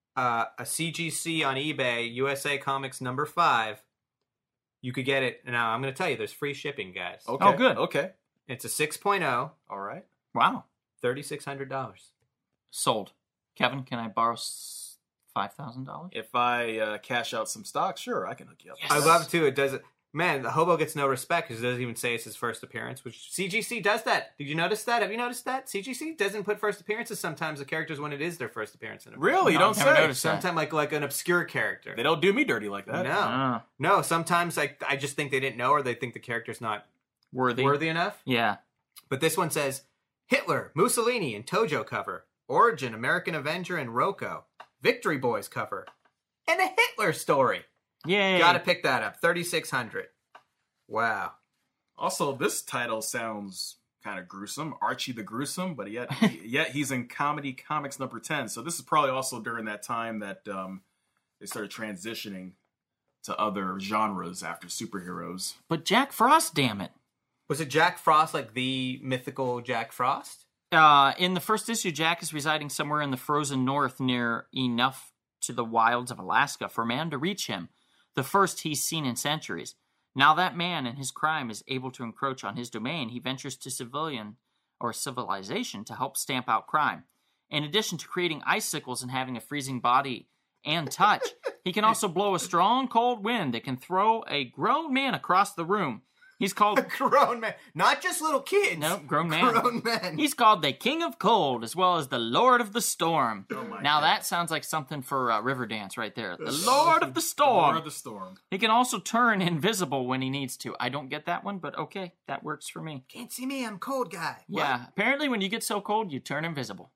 CGC on eBay, USA Comics number 5. You could get it. Now, I'm going to tell you, there's free shipping, guys. Okay. Oh, good. Okay. It's a 6.0, All right. Wow. $3,600. Sold. Kevin, can I borrow $5,000? If I cash out some stock, sure, I can hook you up. Yes. I love too. It does it. Man, the hobo gets no respect because it doesn't even say it's his first appearance. Which CGC does that. Did you notice that? Have you noticed that? CGC doesn't put first appearances sometimes of characters when it is their first appearance in a book. Really? You No, don't I've never say? noticed that. Sometimes like an obscure character. They don't do me dirty like that. No, Ah, no. Sometimes I just think they didn't know, or they think the character's not worthy. worthy enough. Yeah. But this one says Hitler, Mussolini, and Tojo cover, Origin, American Avenger, and Rocco, Victory Boys cover, and a Hitler story. Yay. Got to pick that up. 3,600. Wow. Also, this title sounds kind of gruesome. Archie the Gruesome, but yet he's in Comedy Comics number 10. So this is probably also during that time that they started transitioning to other genres after superheroes. But Jack Frost, damn it. Was it Jack Frost, like the mythical Jack Frost? In the first issue, Jack is residing somewhere in the frozen north near enough to the wilds of Alaska for man to reach him, the first he's seen in centuries. Now that man and his crime is able to encroach on his domain, he ventures to civilization to help stamp out crime. In addition to creating icicles and having a freezing body and touch, he can also blow a strong cold wind that can throw a grown man across the room. He's called... Grown man. Not just little kids. No, grown man. Grown men. He's called the King of Cold, as well as the Lord of the Storm. Oh my Now God. that sounds like something for Riverdance right there. The Lord of the Storm. Lord of the Storm. He can also turn invisible when he needs to. I don't get that one, but okay, that works for me. Can't see me, I'm cold guy. What? Yeah, apparently when you get so cold, you turn invisible.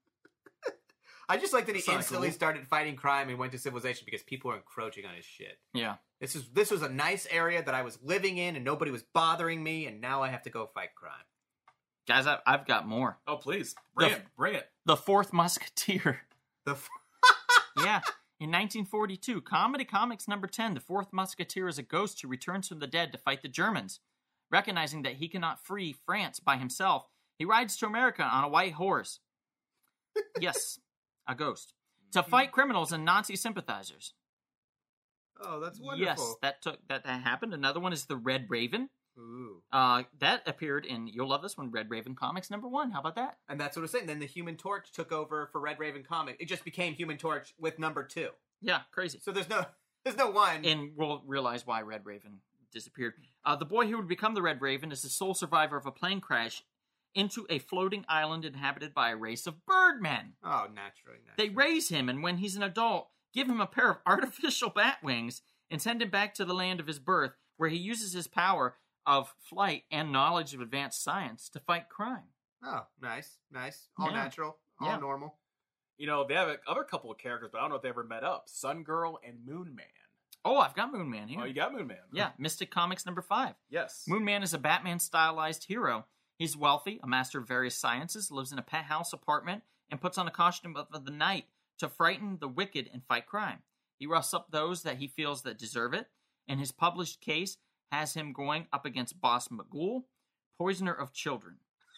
I just like that he That's not instantly cool. started fighting crime and went to civilization because people were encroaching on his shit. Yeah. This was a nice area that I was living in and nobody was bothering me, and now I have to go fight crime. Guys, I've got more. Oh, please. Bring The- it. Bring it. The Fourth Musketeer. The Yeah. In 1942, Comedy Comics number 10, The Fourth Musketeer is a ghost who returns from the dead to fight the Germans. Recognizing that he cannot free France by himself, he rides to America on a white horse. Yes, a ghost. To fight criminals and Nazi sympathizers. Oh, that's Yes, that happened. Another one is The Red Raven. Ooh. That appeared in, you'll love this one, Red Raven Comics number 1. How about that? And that's what I was saying. Then the Human Torch took over for Red Raven comic. It just became Human Torch with number 2. Yeah, crazy. So there's no one. And we'll realize why Red Raven disappeared. The boy who would become the Red Raven is the sole survivor of a plane crash into a floating island inhabited by a race of birdmen. Oh, naturally. They raise him, and when he's an adult, give him a pair of artificial bat wings and send him back to the land of his birth, where he uses his power of flight and knowledge of advanced science to fight crime. Oh, nice. All Yeah. natural. All Yeah. normal. You know, they have other couple of characters, but I don't know if they ever met up. Sun Girl and Moon Man. Oh, I've got Moon Man here. Oh, you got Moon Man. Yeah, Mystic Comics number 5. Yes. Moon Man is a Batman-stylized hero. He's wealthy, a master of various sciences, lives in a penthouse apartment, and puts on a costume of the night to frighten the wicked and fight crime. He roughs up those that he feels that deserve it, and his published case has him going up against Boss Magul, poisoner of children.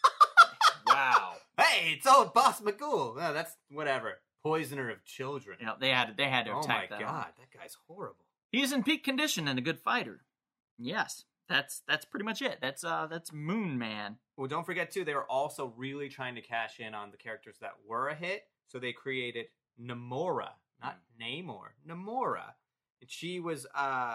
Wow. Hey, it's old Boss Magul. No, that's whatever. Poisoner of children. You know, they had to Oh attack my that. god, that guy's horrible. He is in peak condition and a good fighter. Yes, that's pretty much it. That's Moon Man. Well, don't forget too, they were also really trying to cash in on the characters that were a hit, so they created Namora, not Namor, Namora. And she was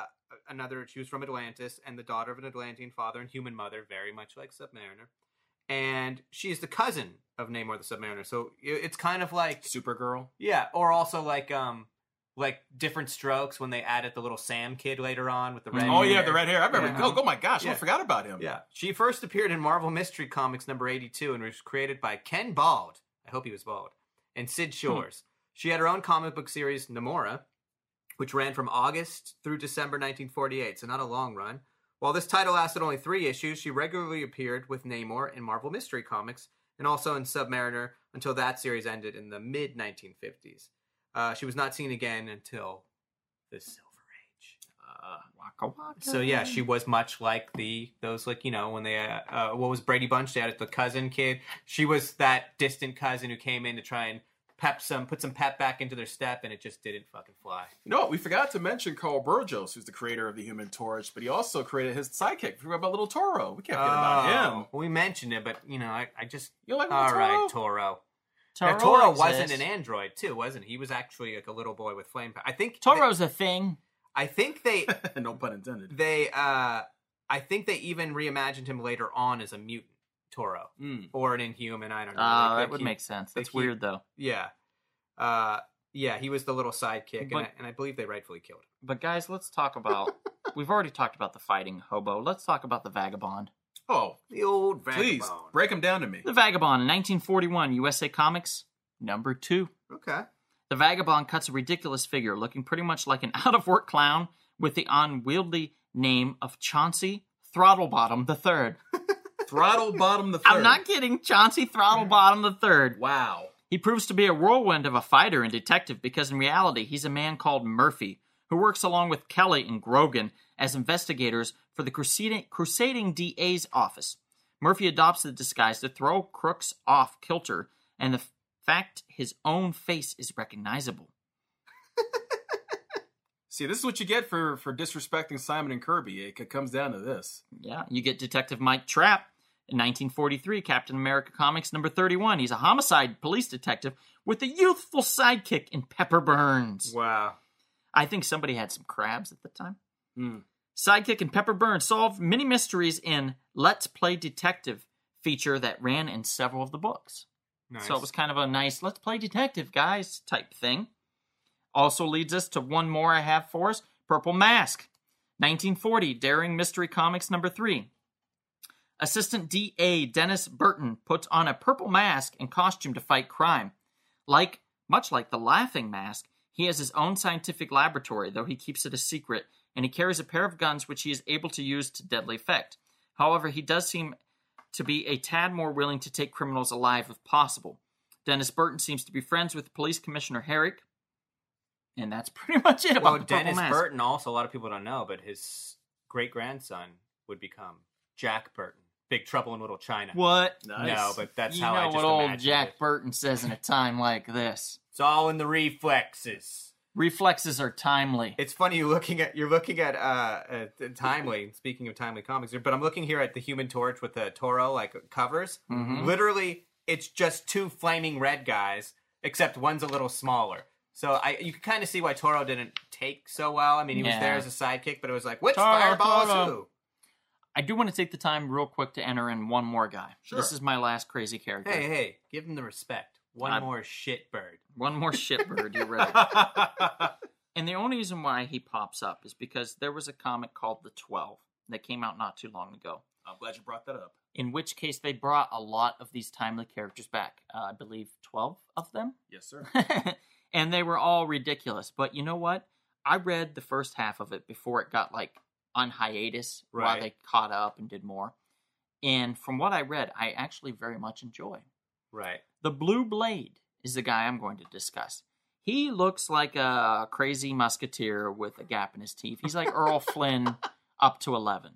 she was from Atlantis and the daughter of an Atlantean father and human mother, very much like Submariner. And she's the cousin of Namor the Submariner. So it's kind of like Supergirl. yeah, or also like Different Strokes when they added the little Sam kid later on with the red Oh, hair. yeah, the red hair. I remember. Yeah. Oh my gosh, Yeah. I forgot about him. Yeah. She first appeared in Marvel Mystery Comics number 82 and was created by Ken Bald. I hope he was bald. And Sid Shores. She had her own comic book series, Namora, which ran from August through December 1948, so not a long run. While this title lasted only 3 issues, she regularly appeared with Namor in Marvel Mystery Comics and also in Submariner until that series ended in the mid-1950s. She was not seen again until the Silver Age. Waka waka. So yeah, she was much like those when they what was Brady Bunch? They had the cousin kid. She was that distant cousin who came in to try and put some pep back into their step, and it just didn't fucking fly. You know what? We forgot to mention Carl Burgos, who's the creator of the Human Torch, but he also created his sidekick. We forgot about Little Toro. We can't forget about him. We mentioned it, but I just You like Little all Toro? right, Toro. Now, Toro wasn't exists. an android too, wasn't he? He was actually like a little boy with flame power. I think Toro's a thing. I think they No pun intended. I think they even reimagined him later on as a mutant Toro or an Inhuman. I don't know. That would make sense. That's weird though. Yeah. Yeah, he was the little sidekick, and I believe they rightfully killed him. But guys, let's talk about. We've already talked about the fighting hobo. Let's talk about the vagabond. Oh, The old please, vagabond. break him down to me. The Vagabond in 1941, USA Comics, number 2. Okay. The Vagabond cuts a ridiculous figure looking pretty much like an out-of-work clown with the unwieldy name of Chauncey Throttlebottom III. Throttlebottom the Third. I'm not kidding, Chauncey Throttlebottom III. Wow. He proves to be a whirlwind of a fighter and detective because in reality he's a man called Murphy, who works along with Kelly and Grogan as investigators for the crusading DA's office. Murphy adopts the disguise to throw crooks off kilter, and the fact his own face is recognizable. See, this is what you get for disrespecting Simon and Kirby. It comes down to this. Yeah, you get Detective Mike Trapp. In 1943, Captain America Comics number 31. He's a homicide police detective with a youthful sidekick in Pepper Burns. Wow. I think somebody had some crabs at the time. Sidekick and Pepper Burns solved many mysteries in Let's Play Detective feature that ran in several of the books. Nice. So it was kind of a nice Let's Play Detective, guys, type thing. Also leads us to one more I have for us, Purple Mask. 1940, Daring Mystery Comics number 3. Assistant DA Dennis Burton puts on a purple mask and costume to fight crime. Much like the Laughing Mask, he has his own scientific laboratory, though he keeps it a secret, and he carries a pair of guns which he is able to use to deadly effect. However, he does seem to be a tad more willing to take criminals alive if possible. Dennis Burton seems to be friends with Police Commissioner Herrick, and that's pretty much it about the Purple Dennis Mask. Burton also, a lot of people don't know, but his great-grandson would become Jack Burton. Big Trouble in Little China. What? Nice. No, but that's You how I know just what old imagined Jack it. Burton says in a time like this. It's all in the reflexes. Reflexes are timely. It's funny you're looking at Timely. Speaking of Timely comics, but I'm looking here at the Human Torch with the Toro covers. Mhm. Literally, it's just 2 flaming red guys, except one's a little smaller. So you can kind of see why Toro didn't take so well. I mean, he was there as a sidekick, but it was like, which Toro, fireball is Toro. who? I do want to take the time real quick to enter in one more guy. Sure. This is my last crazy character. Hey, give him the respect. One I'm- more shitbird. One more shitbird, you're right. And the only reason why he pops up is because there was a comic called The 12. that came out not too long ago. I'm glad you brought that up. In which case, they brought a lot of these timely characters back. I believe 12 of them. Yes, sir. And they were all ridiculous. But you know what? I read the first half of it before it got like on hiatus while Right. they caught up and did more. And from what I read, I actually very much enjoy. Right. The Blue Blade is the guy I'm going to discuss. He looks like a crazy musketeer with a gap in his teeth. He's like Earl Flynn up to 11.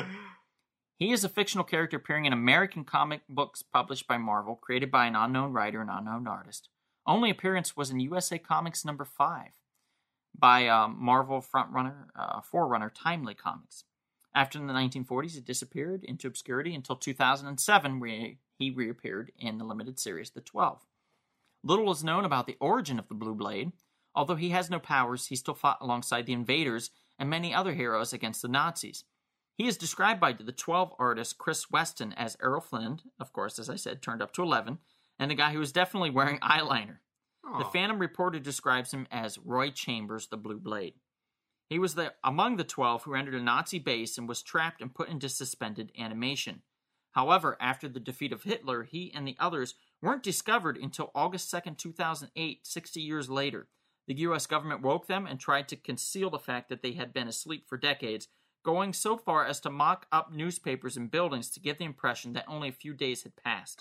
He is a fictional character appearing in American comic books published by Marvel, created by an unknown writer and unknown artist. Only appearance was in USA Comics number 5 by Marvel forerunner Timely Comics. After the 1940s, it disappeared into obscurity until 2007, where he reappeared in the limited series The 12. Little is known about the origin of the Blue Blade. Although he has no powers, he still fought alongside the Invaders and many other heroes against the Nazis. He is described by the 12 artist Chris Weston as Errol Flynn, of course, as I said, turned up to 11, and the guy who was definitely wearing eyeliner. Oh. The Phantom Reporter describes him as Roy Chambers, the Blue Blade. He was among the 12 who entered a Nazi base and was trapped and put into suspended animation. However, after the defeat of Hitler, he and the others weren't discovered until August 2nd, 2008, 60 years later. The U.S. government woke them and tried to conceal the fact that they had been asleep for decades, going so far as to mock up newspapers and buildings to give the impression that only a few days had passed.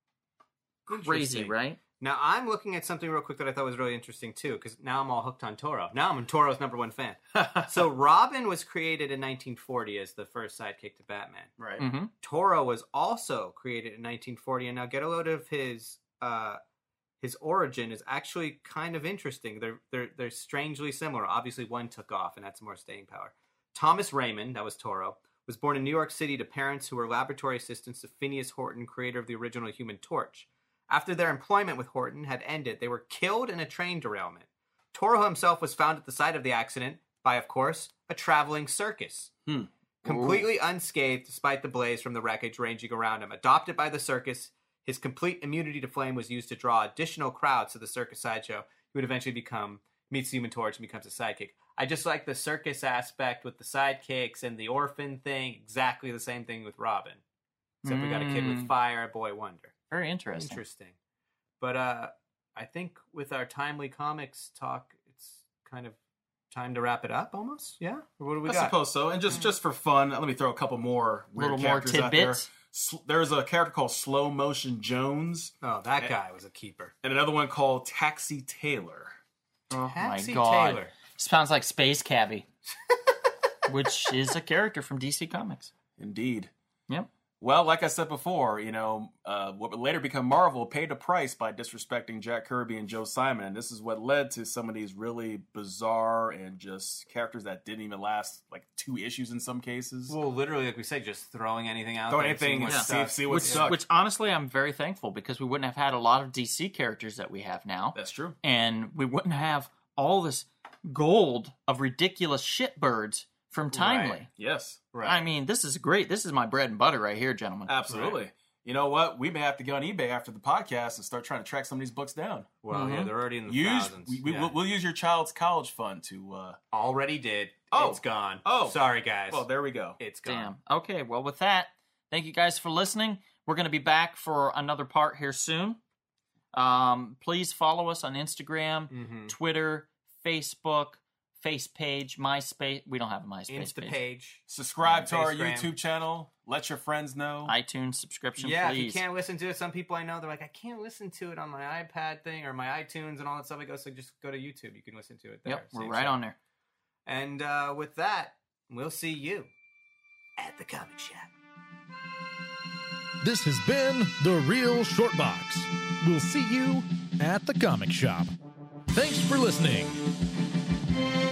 Crazy, Interesting. right? Now, I'm looking at something real quick that I thought was really interesting, too, because now I'm all hooked on Toro. Now I'm Toro's #1 fan. So Robin was created in 1940 as the first sidekick to Batman. Right. Mm-hmm. Toro was also created in 1940, and now get a load of his origin is actually kind of interesting. They're strangely similar. Obviously, one took off and had some more staying power. Thomas Raymond, that was Toro, was born in New York City to parents who were laboratory assistants to Phineas Horton, creator of the original Human Torch. After their employment with Horton had ended, they were killed in a train derailment. Toro himself was found at the site of the accident by, of course, a traveling circus. Completely unscathed despite the blaze from the wreckage raging around him. Adopted by the circus, his complete immunity to flame was used to draw additional crowds to the circus sideshow. He would eventually meets the Human Torch and becomes a sidekick. I just like the circus aspect with the sidekicks and the orphan thing. Exactly the same thing with Robin. Except we got a kid with fire, a boy wonder. Very interesting. Interesting. But I think with our Timely Comics talk, it's kind of time to wrap it up almost. Yeah? Or what do we got? I suppose so. And just for fun, let me throw a couple more weird Little more characters out there. tidbits. There's a character called Slow Motion Jones, Oh, that guy was a keeper. and another one called Taxi Taylor. Oh Taxi my god. Taylor. Sounds like Space Cabbie. Which is a character from DC Comics. Indeed. Yep. Well, like I said before, what would later become Marvel paid a price by disrespecting Jack Kirby and Joe Simon, and this is what led to some of these really bizarre and just characters that didn't even last like 2 issues in some cases. Well, literally, like we said, just throwing anything out Throw there. anything and seeing see what Which, stuck. which honestly, I'm very thankful because we wouldn't have had a lot of DC characters that we have now. That's true. And we wouldn't have all this gold of ridiculous shitbirds from Timely. Right. Yes. Right. I mean, this is great. This is my bread and butter right here, gentlemen. Absolutely. Right. You know what? We may have to go on eBay after the podcast and start trying to track some of these books down. Well, yeah, they're already in the Use thousands. we'll use your child's college fund to. Already did. Oh. It's gone. Oh. Sorry, guys. Well, there we go. It's gone. Damn. Okay, well, with that, thank you guys for listening. We're going to be back for another part here soon. Please follow us on Instagram, Twitter, Facebook, Face page, MySpace. We don't have a MySpace Insta page. page. Subscribe to our Facegram. YouTube channel. Let your friends know. iTunes subscription, Yeah, please. if you can't listen to it, some people I know, they're like, I can't listen to it on my iPad thing or my iTunes and all that stuff. I go, so just go to YouTube. You can listen to it there. Yep, we're Same right show. on there. And with that, we'll see you at the comic shop. This has been The Real Short Box. We'll see you at the comic shop. Thanks for listening.